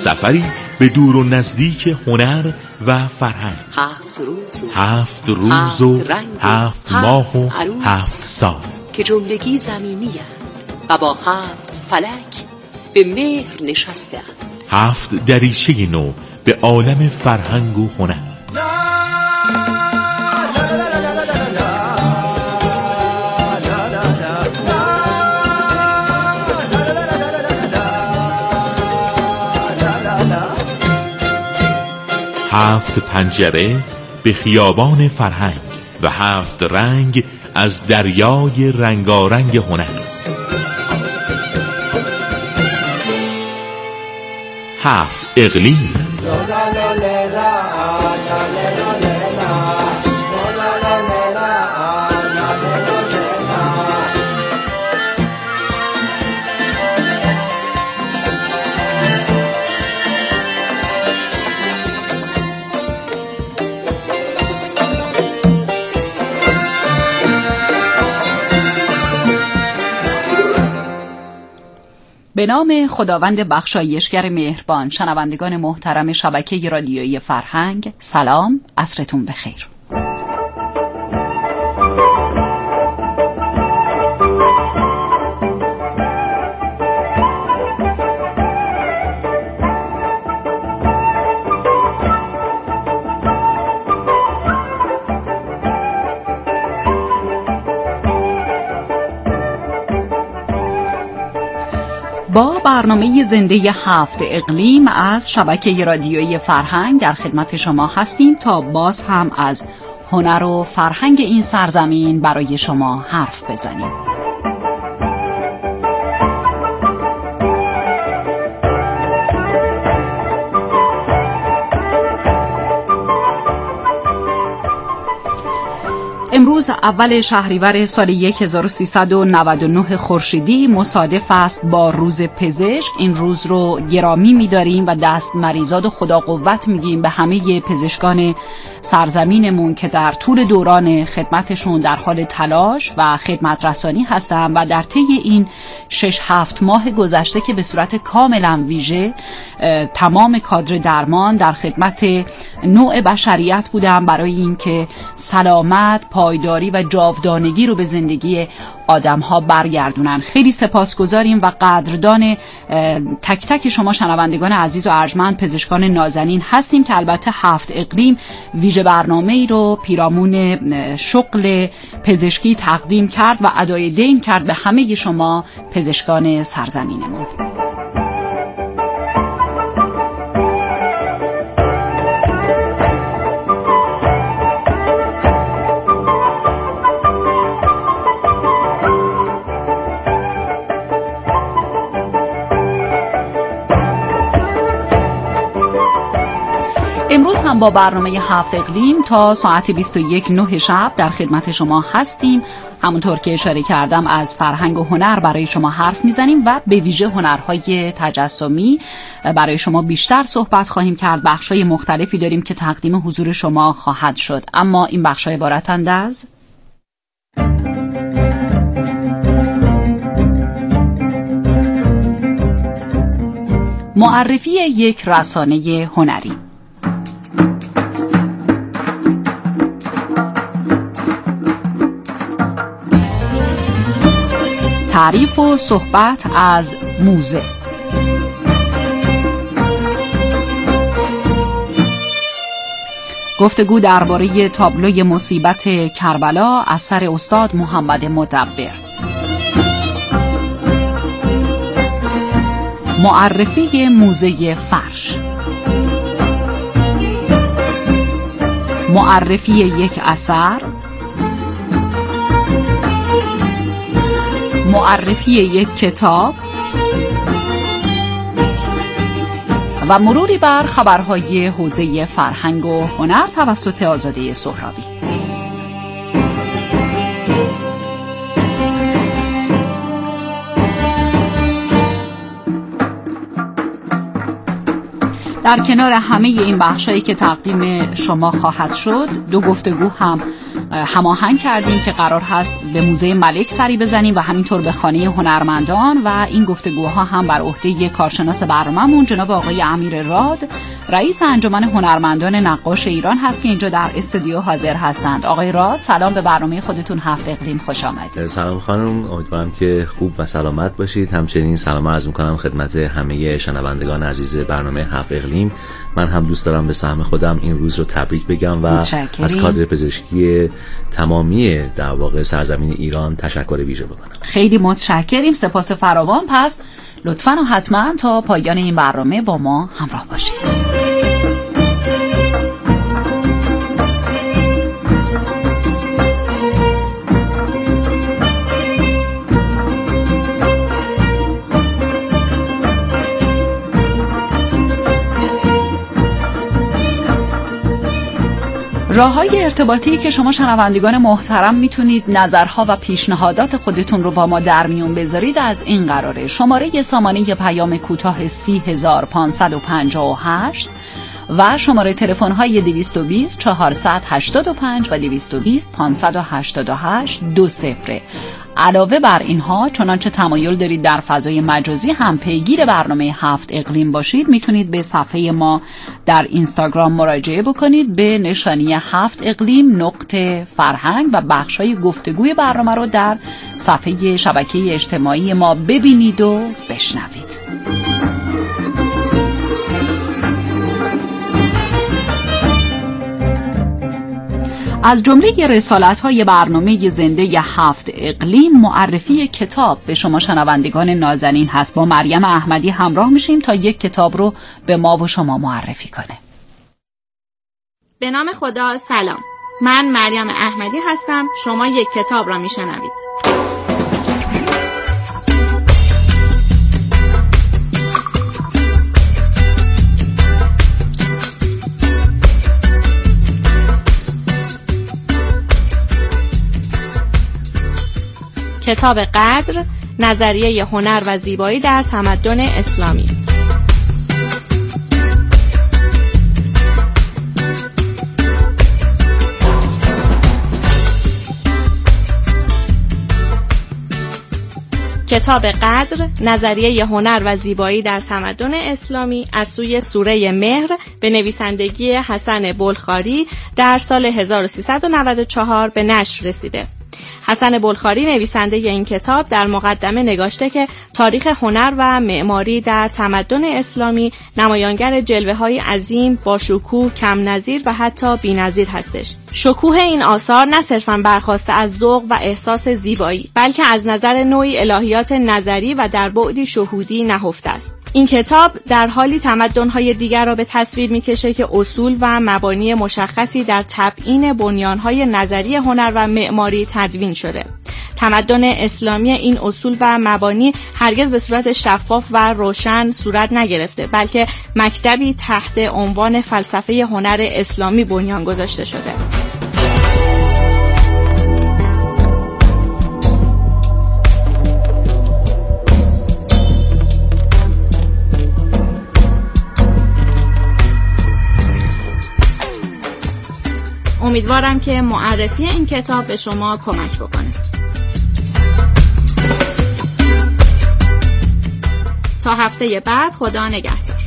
سفری به دور و نزدیک هنر و فرهنگ. 7 روز و 7 ماه و 7 سال که جملگی زمینی و با 7 فلک به مهر نشسته 7 دریچه نو به عالم فرهنگ و هنر. هفت پنجره به خیابان فرهنگ و 7 رنگ از دریای رنگارنگ هنر. 7 اقلیم. به نام خداوند بخشایشگر مهربان. شنوندگان محترم شبکه رادیویی فرهنگ، سلام، عصرتون بخیر. با برنامه زنده 7 اقلیم از شبکه رادیویی فرهنگ در خدمت شما هستیم تا باز هم از هنر و فرهنگ این سرزمین برای شما حرف بزنیم. امروز اول شهریور سال 1399 خورشیدی مصادف است با روز پزشک. این روز رو گرامی می‌داریم و دست مریزاد و خدا قوت میگیم به همه پزشکان سرزمینمون که در طول دوران خدمتشون در حال تلاش و خدمت رسانی هستن و در طی این 6-7 ماه گذشته که به صورت کاملا ویژه تمام کادر درمان در خدمت نوع بشریت بودن برای اینکه سلامت، پایداری و جاودانگی رو به زندگی آدم‌ها برگردونن. خیلی سپاسگزاریم و قدردان تک تک شما شنوندگان عزیز و ارجمند پزشکان نازنین هستیم که البته 7 اقلیم ویژه برنامه‌ای رو پیرامون شغل پزشکی تقدیم کرد و ادای دین کرد به همه شما پزشکان سرزمینمون. امروز هم با برنامه 7 اقلیم تا ساعت 21:09 شب در خدمت شما هستیم. همونطور که اشاره کردم از فرهنگ و هنر برای شما حرف میزنیم و به ویژه هنرهای تجسمی برای شما بیشتر صحبت خواهیم کرد. بخشای مختلفی داریم که تقدیم حضور شما خواهد شد، اما این بخشای عبارتند از معرفی یک رسانه هنری، تعریف و صحبت از موزه، گفتگو درباره تابلوی مصیبت کربلا اثر استاد محمد مدبر، معرفی موزه فرش، معرفی یک اثر، معرفی یک کتاب و مروری بر خبرهای حوزه فرهنگ و هنر توسط آزاده سهرابی. در کنار همه این بخشایی که تقدیم شما خواهد شد، 2 گفتگو هم هماهنگ کردیم که قرار هست به موزه ملک سری بزنیم و همینطور به خانه هنرمندان و این گفتگوها هم بر عهده کارشناس برنامه‌مون جناب آقای امیر راد، رئیس انجمن هنرمندان نقاش ایران هست که اینجا در استودیو حاضر هستند. آقای راد، سلام، به برنامه خودتون هفت اقلیم خوش آمدید. سلام خانم، امیدوارم که خوب و سلامت باشید. همچنین سلام عرض می‌کنم خدمت همه شنوندگان عزیز برنامه هفت اقلیم. من هم دوست دارم به سهم خودم این روز رو تبریک بگم و از کادر پزشکی تمامی در واقع سرزمین ایران تشکر ویژه بکنم. خیلی متشکریم، سپاس فراوان. پس لطفاً و حتما تا پایان این برنامه با ما همراه باشید. راه‌های ارتباطی که شما شنوندگان محترم میتونید نظرها و پیشنهادات خودتون رو با ما در میون بذارید از این قراره: شماره سامانه پیام کوتاه 30558 و شماره تلفن‌های 220 485 و 220 588 20. علاوه بر اینها، چنانچه تمایل دارید در فضای مجازی هم پیگیر برنامه هفت اقلیم باشید، میتونید به صفحه ما در اینستاگرام مراجعه بکنید به نشانی هفت اقلیم نقطه فرهنگ و بخشای گفتگوی برنامه رو در صفحه شبکه اجتماعی ما ببینید و بشنوید. از جمله رسالت‌های برنامه زنده هفت اقلیم معرفی کتاب به شما شنوندگان نازنین هست. با مریم احمدی همراه میشیم تا یک کتاب رو به ما و شما معرفی کنه. به نام خدا، سلام. من مریم احمدی هستم. شما یک کتاب را میشنوید. کتاب قدر، نظریه هنر و زیبایی در تمدن اسلامی. کتاب قدر، نظریه هنر و زیبایی در تمدن اسلامی از سوی سوره مهر به نویسندگی حسن بلخاری در سال 1394 به نشر رسیده. حسن بلخاری نویسنده این کتاب در مقدمه نگاشته که تاریخ هنر و معماری در تمدن اسلامی نمایانگر جلوه‌های عظیم با شکوه کم نظیر و حتی بی‌نظیر هستش. شکوه این آثار نه صرفاً برخواسته از ذوق و احساس زیبایی، بلکه از نظر نوعی الهیات نظری و در بعدی شهودی نهفته است. این کتاب در حالی تمدن‌های دیگر را به تصویر می‌کشه که اصول و مبانی مشخصی در تبیین بنیان‌های نظری هنر و معماری تدوین شده. تمدن اسلامی این اصول و مبانی هرگز به صورت شفاف و روشن صورت نگرفته، بلکه مکتبی تحت عنوان فلسفه هنر اسلامی بنیان گذاشته شده. امیدوارم که معرفی این کتاب به شما کمک بکنه. تا هفته بعد، خدا نگهدار.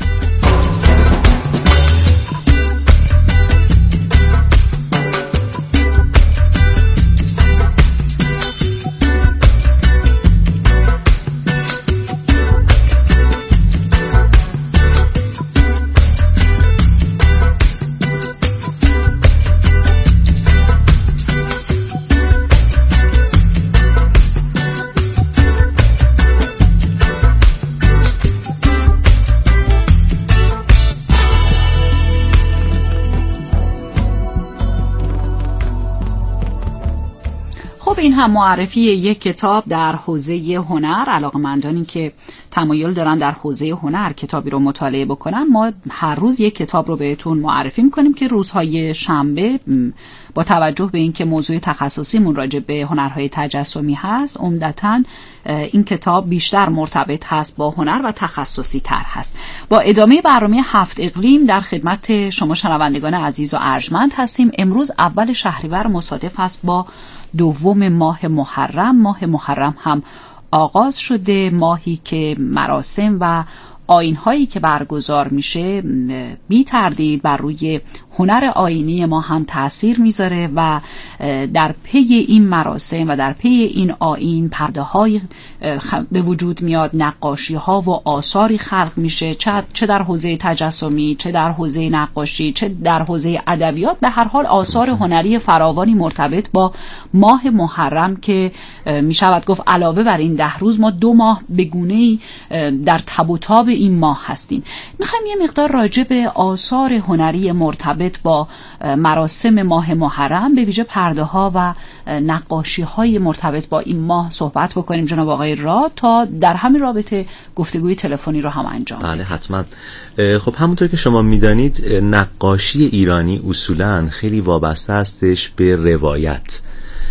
این هم معرفی یک کتاب در حوزه هنر، علاقه‌مندانی که تمایل دارن در حوزه هنر کتابی رو مطالعه بکنن، ما هر روز یک کتاب رو بهتون معرفی میکنیم که روزهای شنبه با توجه به اینکه موضوع تخصصیمون راجع به هنرهای تجسمی هست، عمدتاً این کتاب بیشتر مرتبط هست با هنر و تخصصی تر هست. با ادامه برنامه 7 اقلیم در خدمت شما شنوندگان عزیز و ارجمند هستیم. امروز اول شهریور مصادف است با دوم ماه محرم. ماه محرم هم آغاز شده، ماهی که مراسم و آیین‌هایی که برگزار میشه بی تردید بر روی هنر آیینی ما هم تأثیر میذاره و در پی این مراسم و در پی این آیین پرده‌های به وجود میاد، نقاشی‌ها و آثاری خلق میشه، چه در حوزه تجسمی، چه در حوزه نقاشی، چه در حوزه ادبیات. به هر حال آثار هنری فراوانی مرتبط با ماه محرم که میشود گفت علاوه بر این 10 روز ما 2 ماه به گونه‌ای در تب و تاب این ماه هستیم. میخوایم یه مقدار راجع به آثار هنری مرتبط با مراسم ماه محرم، به ویژه پرده ها و نقاشی های مرتبط با این ماه صحبت بکنیم جناب آقای راد، تا در همین رابطه گفتگوی تلفنی رو هم انجام بدیم. بله حتما. خب همونطور که شما میدانید نقاشی ایرانی اصولاً خیلی وابسته هستش به روایت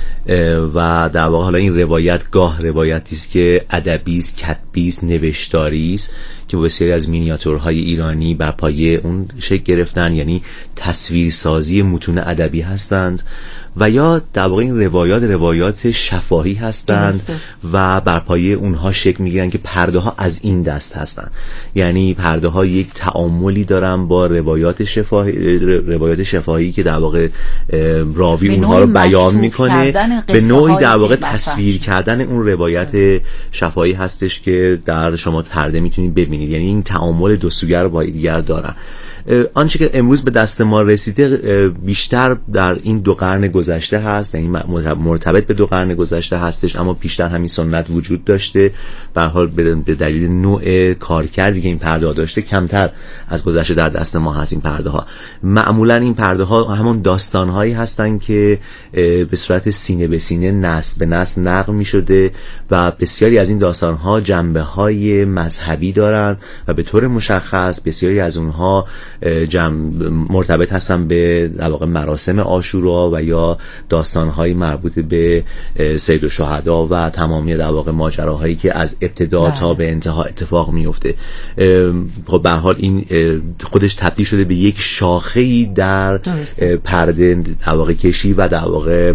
و در واقع حالا این روایت گاه روایتی است که ادبی است، کتبی است، نوشتاری است که بسیاری از مینیاتورهای ایرانی بر پایه اون شکل گرفتن، یعنی تصویرسازی متون ادبی هستند و یا در واقع این روایات شفاهی هستند و بر پایه اونها شکل میگیرن که پرده ها از این دست هستند. یعنی پرده ها یک تعاملی دارن با روایات شفاهی که در واقع راوی اونها رو بیان میکنه، به نوعی در واقع تصویر کردن اون روایت شفاهی هستش که در شما پرده میتونید ببینید. یعنی این تعامل دو سویه رو با دیگر دارن. آنچه که امروز به دست ما رسیده بیشتر در این 2 قرن گذشته هست، یعنی مرتبط به 2 قرن گذشته هستش، اما پیشتر همین سنت وجود داشته. به هر حال به دلیل نوع کارکردی که این پرده ها داشته کمتر از گذشته در دست ما هست. این پرده ها معمولا این پرده ها همون داستان هایی هستن که به صورت سینه به سینه، نسل به نسل نقل می شده و بسیاری از این داستان ها جنبه های مذهبی دارن و به طور مشخص بسیاری از اونها مرتبط هستن به در واقع مراسم عاشورا و یا داستان‌های مربوط به سید الشهدا و تمامی در واقع ماجراهایی که از ابتدا تا به انتها اتفاق میفته. خب به هر حال این خودش تبدیل شده به یک شاخه‌ای در پرده در واقع کشی و در واقع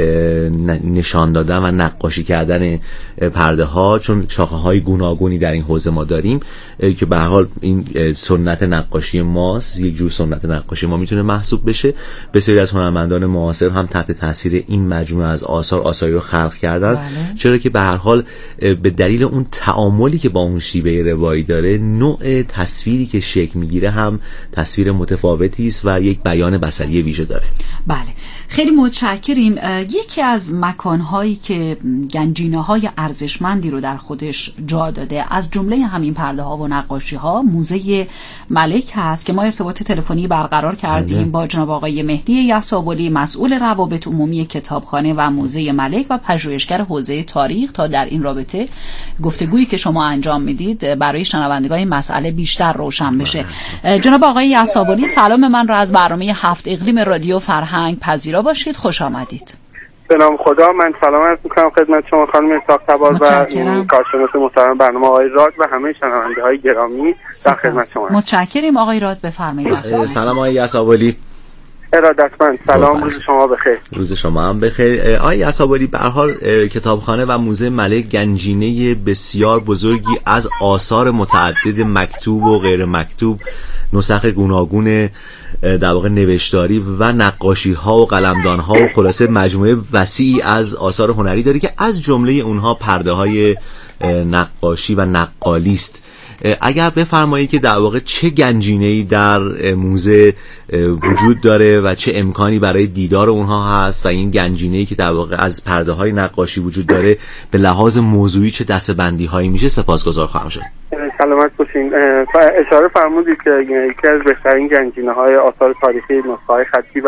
نشان دادن و نقاشی کردن پرده ها، چون شاخه‌های گوناگونی در این حوزه ما داریم که به هر حال این سنت نقاشی ما یک جور سنت نقاشی ما میتونه محسوب بشه. بسیاری از هنرمندان معاصر هم تحت تاثیر این مجموعه از آثاری رو خلق کردن. چرا که به هر حال به دلیل اون تعاملی که با اون شیوه روایی داره، نوع تصویری که شکل میگیره هم تصویر متفاوتی است و یک بیان بصری ویژه داره. بله خیلی متشکریم. یکی از مکانهایی که گنجینه‌های ارزشمندی رو در خودش جا داده، از جمله همین پرده‌ها و نقاشی‌ها، موزه ملک هست که ما ارتباط تلفنی برقرار کردیم با جناب آقای مهدی یسابلی، مسئول روابط عمومی کتابخانه و موزه ملک و پژوهشگر حوزه تاریخ، تا در این رابطه گفتگویی که شما انجام میدید برای شنوندگان این مسئله بیشتر روشن بشه. جناب آقای یسابلی، سلام من را از برنامه 7 اقلیم رادیو فرهنگ پذیرا باشید. خوش آمدید. به نام خدا، من سلام عرض می‌کنم خدمت شما خانم اسحاق تبار و کارشناس محترم برنامه آقای راد و همه شنونده‌های گرامی در خدمت شما. متشکریم آقای راد، بفرمایید. سلام آقای یسابلی. ارادتمند. سلام، روز شما بخیر. روز شما هم بخیر. آقای یسابلی، به هر حال کتابخانه و موزه ملک گنجینه بسیار بزرگی از آثار متعدد مکتوب و غیر مکتوب، نسخ گوناگون در واقع نوشتاری و نقاشی ها و قلمدان ها و خلاصه مجموعه وسیعی از آثار هنری داره که از جمله اونها پرده های نقاشی و نقالی است. اگر بفرمایید که در واقع چه گنجینه‌ای در موزه وجود داره و چه امکانی برای دیدار اونها هست و این گنجینه‌ای که در واقع از پرده‌های نقاشی وجود داره به لحاظ موضوعی چه دسته‌بندی‌هایی میشه، سپاسگزار خواهم شد. سلامت باشین. اشاره فرمودید که یکی از بهترین گنجینه‌های آثار تاریخی، نسخه‌های خطی و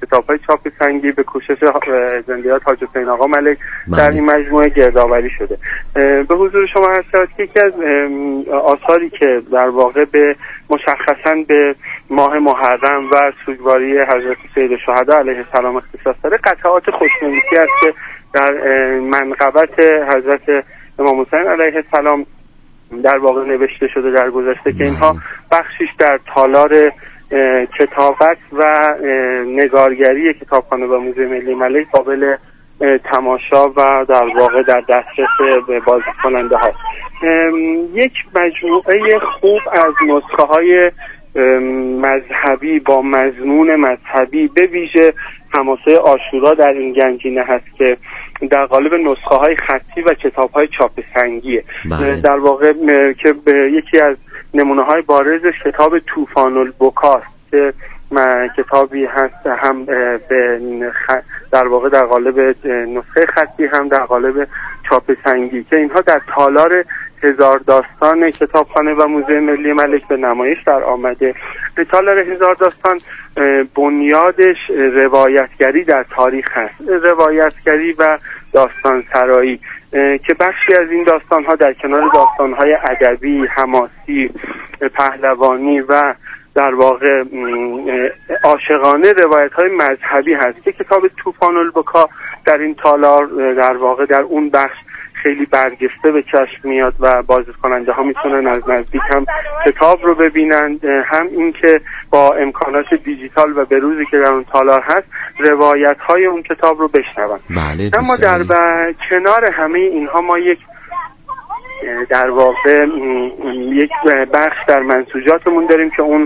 کتاب‌های چاپ سنگی به کوشش زنده‌یاد حاج حسین آقا ملک در این مجموعه گردآوری شده. به حضور شما عرض شود که یکی از آثاری که در واقع به مشخصاً به ماه محرم و سوگواری حضرت سید الشهدا علیه السلام اختصاص داره، قطعات خوشنویسی است که در منقبت حضرت امام حسین علیه السلام در واقع نوشته شده در گذشته که اینها بخشیش در تالار کتابت و نگارگری کتابخانه و موزه ملی ملک قابل تماشا و در واقع در دسترس بازدیدکننده ها. یک مجموعه خوب از نسخه های مذهبی با مضمون مذهبی به ویژه حماسه عاشورا در این گنجینه هست که در قالب نسخه های خطی و کتاب های چاپ سنگیه. در واقع که یکی از نمونه های بارزش کتاب طوفان البکاست که کتابی هست هم در واقع در قالب نسخه خطی هم در قالب چاپ سنگی که اینها در تالار هزار داستان کتابخانه و موزه ملی ملک به نمایش در آمده. تالار هزار داستان بنیادش روایتگری در تاریخ هست، روایتگری و داستان سرایی که بخشی از این داستان‌ها در کنار داستان‌های ادبی، حماسی، پهلوانی و در واقع عاشقانه روایت‌های مذهبی هست که کتاب طوفان البکا در این تالار در واقع در اون بخش خیلی برجسته به چشم میاد و بازدیدکننده ها میتونن از نزدیک هم کتاب رو ببینن، هم این که با امکانات دیجیتال و بروزی که در اون تالار هست روایت های اون کتاب رو بشنون. اما در کنار همه اینها ما یک در واقع یک بخش در منسوجاتمون داریم که اون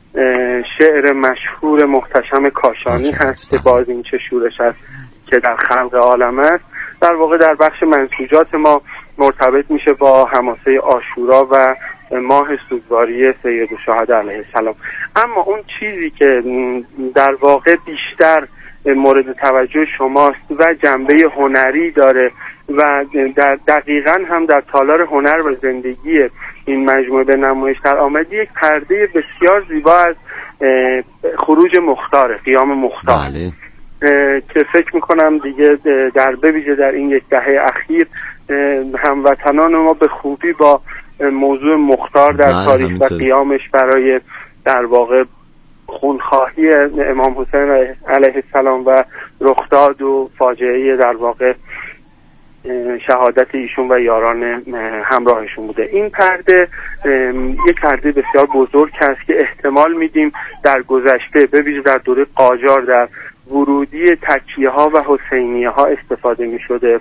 شعر مشهور محتشم کاشانی هست که باز این چه شورش است که در خلق عالم است. در واقع در بخش منسوجات ما مرتبط میشه با حماسه عاشورا و ماه سوگواری سید الشهدا علیه السلام. اما اون چیزی که در واقع بیشتر مورد توجه شماست و جنبه هنری داره و دقیقاً هم در تالار هنر و زندگی این مجموعه به نمایش در آمده، یک پرده بسیار زیبا از خروج مختار، قیام مختار که فکر میکنم دیگه در بویژه در این یک دهه اخیر هموطنان ما به خوبی با موضوع مختار در تاریخ و قیامش برای در واقع خونخواهی امام حسین علیه السلام و رخداد و فاجعه در واقع شهادت ایشون و یاران همراهشون بوده. این پرده یک پرده بسیار بزرگ است که احتمال میدیم در گذشته به ویژه در دوره قاجار در ورودی تکیه ها و حسینیه ها استفاده می شده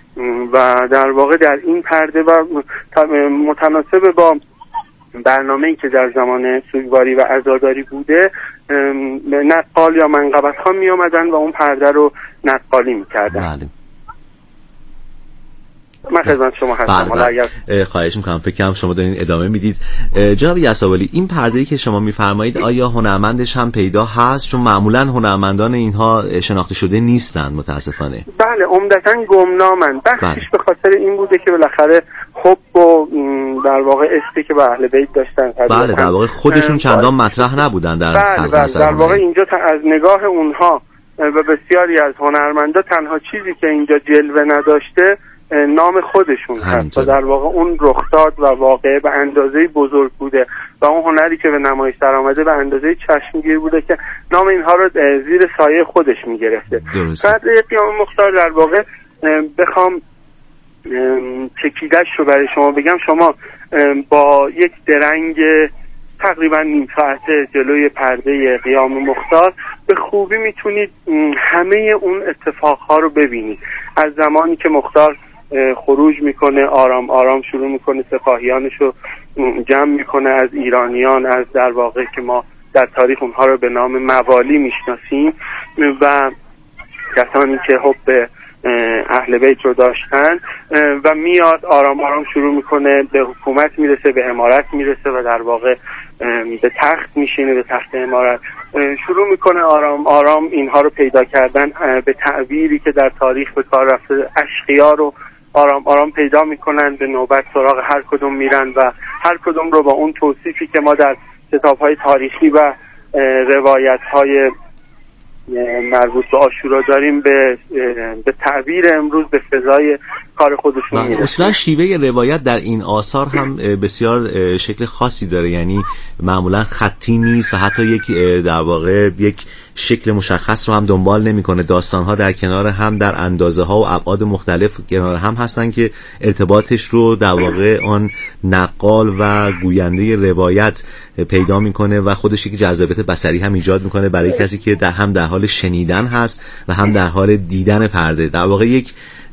و در واقع در این پرده و متناسب با برنامه‌ای که در زمان سوگواری و عزاداری بوده نقال یا منقبت ها می آمدن و اون پرده رو نقالی می کردن. من خدمت شما هستم. خواهش میکنم، فکر کنم شما دارین ادامه میدید. جناب یساوالی، این پرده‌ای که شما میفرمایید آیا هنرمندش هم پیدا هست؟ چون معمولا هنرمندان اینها شناخته شده نیستند متاسفانه. بله، عمدتاً گمنامن. بخشش به خاطر این بوده که بالاخره حب و در واقع اسمی که با اهل بیت داشتن. بله، در واقع خودشون چندان مطرح نبودن در بله، در واقع اینجا از نگاه اونها و بسیاری از هنرمندا تنها چیزی که اینجا جلوه نداشته نام خودشون هست و در واقع اون رخداد و واقعه به اندازه بزرگ بوده و اون هنری که به نمایش در آمده به اندازه چشمگیر بوده که نام اینها رو زیر سایه خودش میگرفته. بعد قیام مختار در واقع بخوام چکیدش رو برای شما بگم، شما با یک درنگ تقریبا نیم ساعته جلوی پرده قیام مختار به خوبی میتونید همه اون اتفاقها رو ببینید. از زمانی که مختار خروج میکنه، آرام آرام شروع میکنه سپاهیانش رو جمع میکنه از ایرانیان، از در واقع که ما در تاریخ اونها رو به نام موالی میشناسیم و کسانی که حب اهل بیت رو داشتن و میاد آرام آرام شروع میکنه به حکومت میرسه، به امارت میرسه و در واقع به تخت میشینه، به تخت امارت شروع میکنه آرام آرام اینها رو پیدا کردن. به تعبیری که در تاریخ به کار رفته، اشقیا رو آرام آرام پیدا میکنن، به نوبت سراغ هر کدوم میرن و هر کدوم رو با اون توصیفی که ما در کتاب‌های تاریخی و روایت‌های مربوط به عاشورا داریم به تعبیر امروز به فضای کار خودشون میرسن. اصلا شیوه روایت در این آثار هم بسیار شکل خاصی داره، یعنی معمولا خطی نیست و حتی یک در واقع یک شکل مشخص رو هم دنبال نمیکنه. داستان‌ها در کنار هم در اندازه‌ها و ابعاد مختلف کنار هم هستن که ارتباطش رو در واقع آن نقال و گوینده روایت پیدا میکنه و خودش یک جذابیت بصری هم ایجاد میکنه برای کسی که هم در حال شنیدن هست و هم در حال دیدن پرده. در واقع یک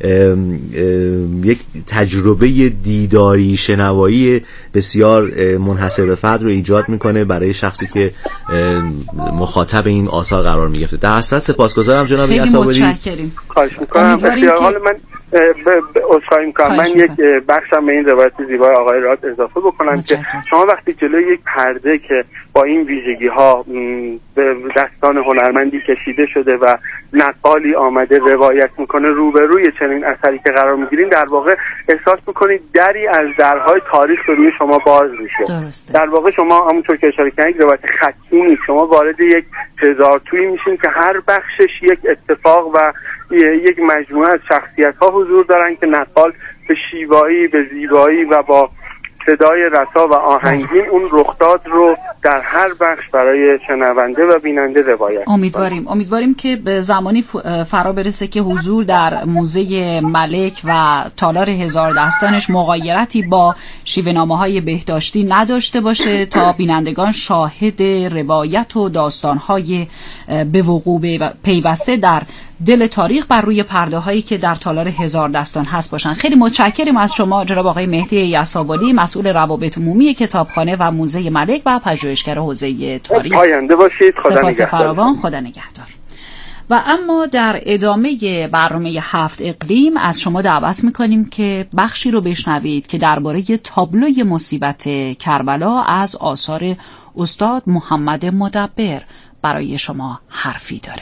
تجربه دیداری شنوایی بسیار منحصر به فرد رو ایجاد میکنه برای شخصی که مخاطب این آثار قرار میگرفته. در اصل سپاسگزارم جناب یسابوری. خواهش میکنم. حالا من عذرخواهی میکنم، من یک بخشم به این روایت زیبای آقای راد اضافه بکنم که شما وقتی جلوی یک پرده که با این ویژگی ها به دستان هنرمندی کشیده شده و نقالی آمده روایت میکنه روبروی چنین اثری که قرار میگیرین، در واقع احساس میکنید دری از درهای تاریخ به روی شما باز میشه. در واقع شما همونطور که اشاره کردید روایت خطی نیست، شما وارد یک هزارتویی میشین که هر بخشش یک اتفاق و یک مجموعه از شخصیت ها حضور دارن که نقال به شیوایی، به زیبایی و با صدای رسا و آهنگین اون رخداد رو در هر بخش برای شنونده و بیننده روایت. امیدواریم که به زمانی فرا برسه که حضور در موزه ملک و تالار هزار دستانش مغایرتی با شیوه‌نامه‌های بهداشتی نداشته باشه تا بینندگان شاهد روایت و داستان‌های به وقوع پیوسته در دل تاریخ بر روی پرده هایی که در تالار هزار دستان هست باشن. خیلی متشکریم از شما جناب آقای مهدی یسابوری، مسئول روابط عمومی کتابخانه و موزه ملک و پژوهشگر حوزه تاریخ. پاینده باشید. خدا سپاس فراوان. خدا نگهدار. و اما در ادامه برنامه 7 اقلیم از شما دعوت میکنیم که بخشی رو بشنوید که درباره تابلوی مصیبت کربلا از آثار استاد محمد مدبر برای شما حرفی داره.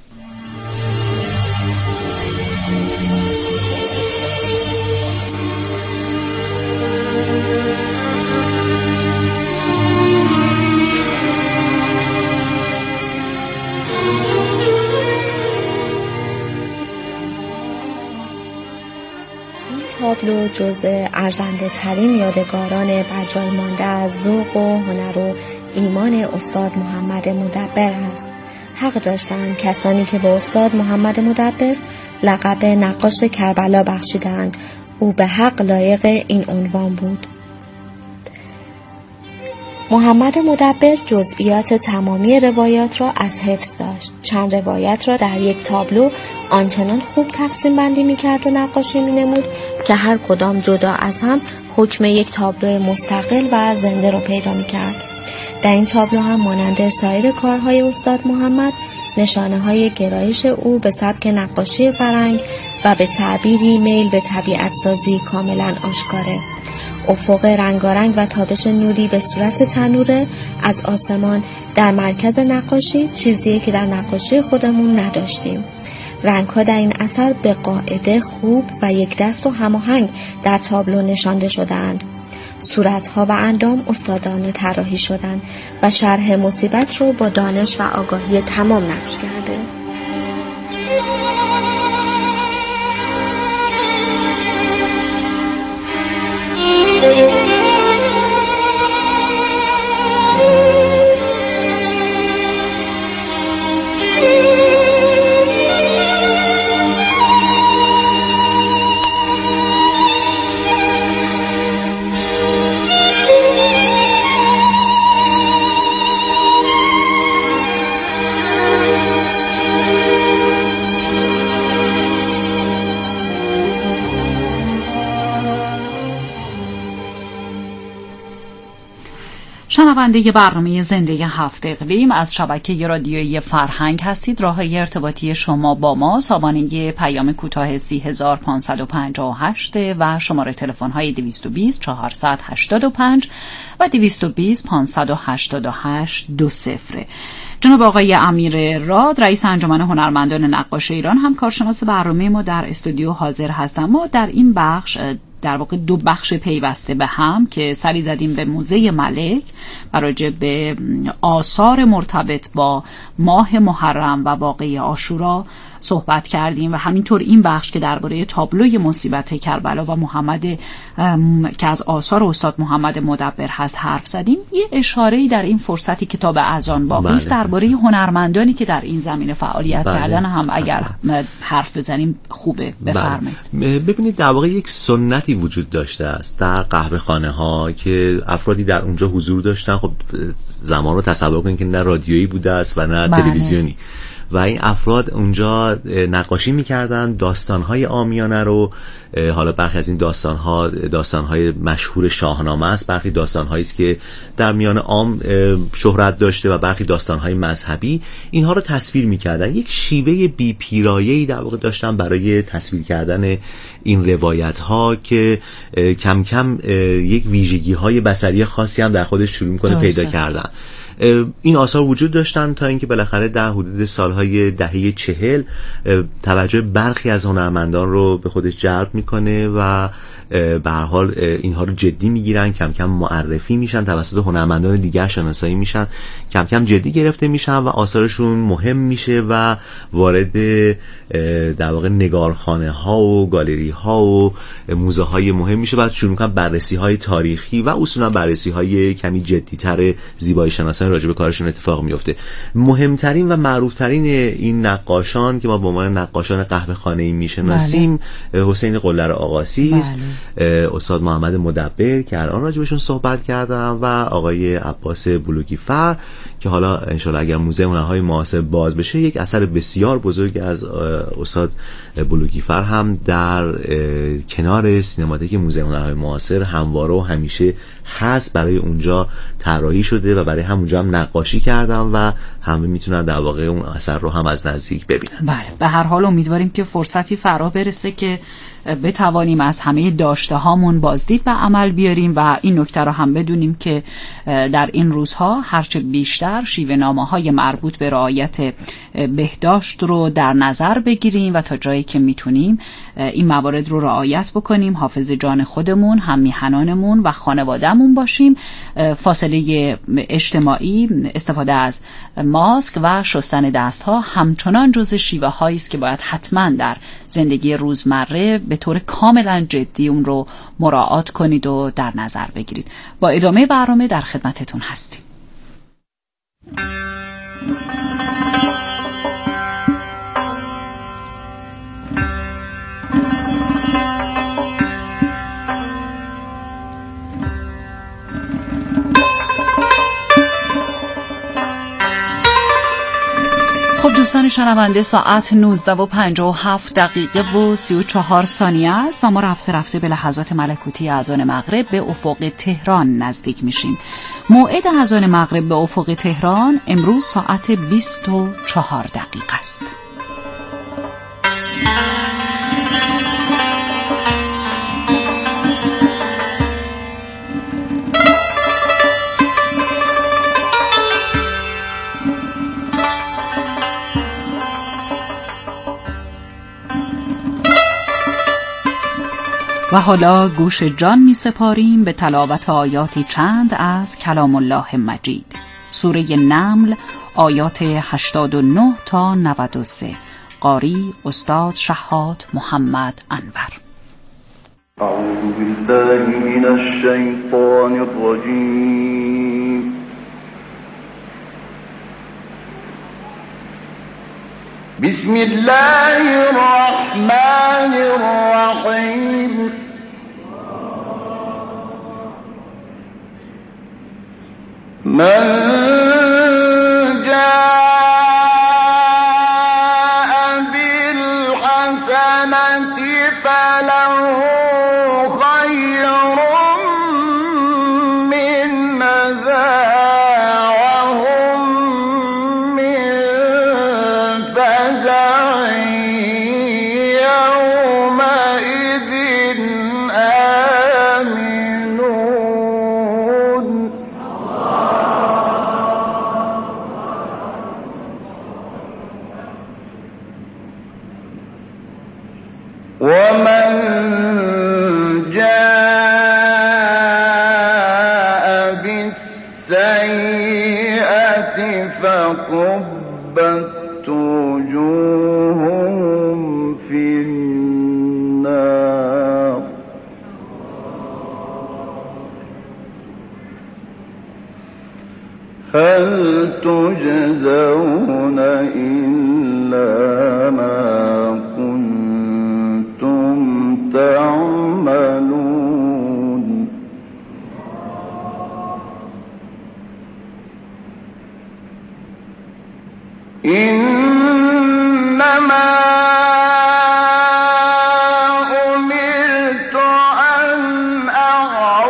تابلو جزء ارزنده ترین یادگاران برجای مانده از ذوق و هنر و ایمان استاد محمد مدبر است. حق داشتند کسانی که به استاد محمد مدبر لقب نقاش کربلا بخشیدند. او به حق لایق این عنوان بود. محمد مدبر جزئیات تمامی روایات را از حفظ داشت. چند روایت را در یک تابلو آنچنان خوب تقسیم بندی می‌کرد و نقاشی می‌نمود که هر کدام جدا از هم حکم یک تابلو مستقل و زنده را پیدا می‌کرد. در این تابلو هم مانند سایر کارهای استاد محمد نشانه‌های گرایش او به سبک نقاشی فرنگ و به تعبیری میل به طبیعت سازی کاملا آشکاره. افق رنگارنگ و تابش نوری به صورت تنوره از آسمان در مرکز نقاشی، چیزیه که در نقاشی خودمون نداشتیم. رنگ‌ها در این اثر به قاعده خوب و یک دست و هماهنگ در تابلو نشانده شدند. صورت‌ها و اندام استادانه طراحی شدند و شرح مصیبت رو با دانش و آگاهی تمام نقش کرده. شنونده برنامه زنده 7 اقلیم از شبکه رادیویی فرهنگ هستید. راههای ارتباطی شما با ما سامانه پیام کوتاه 30558 و شماره تلفن های 220 485 و 220 588 20. جناب آقای امیر راد رئیس انجمن هنرمندان نقاش ایران هم کارشناس برنامه ما در استودیو حاضر هستند. ما در این بخش در واقع دو بخش پیوسته به هم که سری زدیم به موزه ملک و راجع به آثار مرتبط با ماه محرم و واقعه عاشورا صحبت کردیم و همینطور این بخش که درباره تابلوی مصیبت کربلا و محمد که از آثار استاد محمد مدبر هست حرف زدیم. یه اشاره‌ای در این فرصتی کتاب اذان باقی است درباره هنرمندانی که در این زمینه فعالیت کردن هم اگر حرف بزنیم خوبه. بفرمایید. ببینید در واقع یک سنتی وجود داشته است در قهوه خانه ها که افرادی در اونجا حضور داشتن. خب زمان رو تصور کنید که نه رادیویی بوده است و نه تلویزیونی و این افراد اونجا نقاشی می‌کردن داستان‌های عامیانه رو. حالا برخی از این داستان‌های مشهور شاهنامه است، برخی داستان‌هایی است که در میان عام شهرت داشته و برخی داستان‌های مذهبی. اینها رو تصویر می‌کردن. یک شیوه بی‌پیرایه‌ای در واقع داشتن برای تصویر کردن این روایت‌ها که کم کم یک ویژگی‌های بصری خاصی هم در خودش شروع می‌کنه پیدا کردن. این آثار وجود داشتن تا اینکه بالاخره در حدود سالهای دهه 40 توجه برخی از هنرمندان رو به خودش جلب میکنه و به هر حال اینها رو جدی میگیرن، کم کم معرفی میشن، توسط هنرمندان دیگر شناسایی میشن، کم کم جدی گرفته میشن و آثارشون مهم میشه و وارد در واقع نگارخانه ها و گالری ها و موزه های مهم میشه و شروع میکنن بررسی های تاریخی و اصولا بررسی های کمی جدی تر زیبایی شناسان راجع به کارشون اتفاق میفته. مهمترین و معروفترین این نقاشان که ما به عنوان نقاشان قهوه خانه‌ای میشناسیم حسین قلر آقاسی است، استاد محمد مدبر که الان راجع بهشون صحبت کردم و آقای عباس بلوگیفر که حالا انشالله اگر موزه هنرهای معاصر باز بشه یک اثر بسیار بزرگ از استاد بلوگیفر هم در کنار سینماتیک موزه هنرهای معاصر همواره و همیشه هست، برای اونجا طراحی شده و برای همونجا هم نقاشی کردم و همه میتونن در واقع اون اثر رو هم از نزدیک ببینن. بله، به هر حال امیدواریم که فرصتی فرا برسه که بتوانیم از همه داشته هامون بازدید و عمل بیاریم و این نکته رو هم بدونیم که در این روزها هرچه بیشتر شیوه نامه های مربوط به رعایت بهداشت رو در نظر بگیریم و تا جایی که میتونیم این موارد رو رعایت بکنیم، حافظ جان خودمون، هم میهنانمون و خانوادهمون باشیم. فاصله اجتماعی، استفاده از ماسک و شستن دست ها همچنان جزء شیوه هایی است که باید حتما در زندگی روزمره به طور کاملا جدی اون رو مراعات کنید و در نظر بگیرید. با ادامه برنامه در خدمتتون هستیم. خب دوستان شنونده، ساعت 19:57 و 34 ثانیه است و ما رفته رفته به لحظات ملکوتی اذان مغرب به افق تهران نزدیک میشیم. موعد اذان مغرب به افق تهران امروز ساعت 24 است. و حالا گوش جان می سپاریم به تلاوت آیاتی چند از کلام الله مجید. سوره نمل آیات 89 تا 93. قاری استاد شهاد محمد انور. اعوذ بالله من الشیطان الرجیم. بسم الله الرحمن الرحیم. من جاء بالحسنة فله خير منها وهم من فزع يومئذ آمنون. كبت وجوههم في النار هل تجزون إلا ما كنتم تعملون إن